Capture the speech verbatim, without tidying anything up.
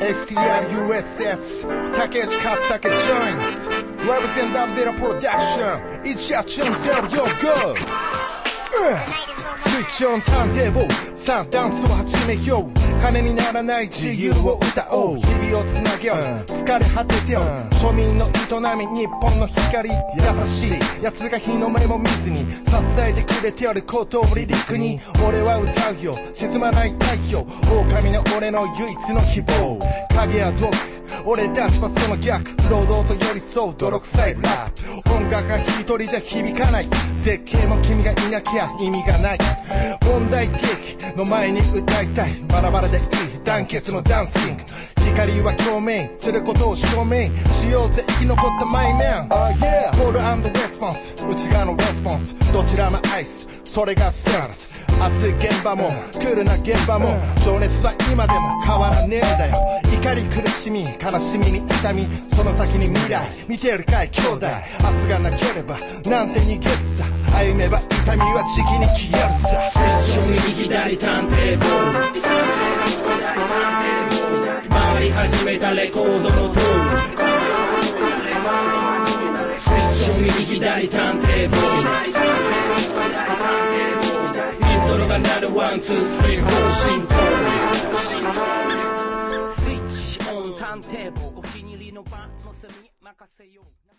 エスティーアールユーエスエス たけし勝武ジョインズ Represent Double Data Production It's just on zero yo go、スイッチオンターンテーブルさあダンスを始めよう金にならない自由を歌おう日々をつなげよう、うん、疲れ果ててよ、うん、庶民の営み日本の光優しい奴が日の目も見ずに支えてくれておることをリリックに俺は歌うよ沈まない太陽狼の俺の唯一の希望影や毒俺たちはその逆労働と寄り添う泥臭いラップ音楽が一人じゃ響かない絶景も君がいなきゃ意味がない問題提起の前に歌いたいバラバラでいい団結のダンシング光は共鳴することを証明しようぜ生き残ったマイメン、oh, yeah. コール&レスポンス内側のレスポンスどちらもアイスそれがスタンス熱い現場もクールな現場も情熱は今でも変わらねえんだよ怒り苦しみ悲しみに痛みその先に未来見てるかい兄弟明日がなければなんて逃げずさ歩めば痛みは時期に消えるさスイッチを右左ターンテーブル回り始めたレコードの通りスイッチを右左ターンテーブルイントロが鳴るワンツースリーフォー進行スイッチオンターンテーブルお気に入りのバンドのせに任せよう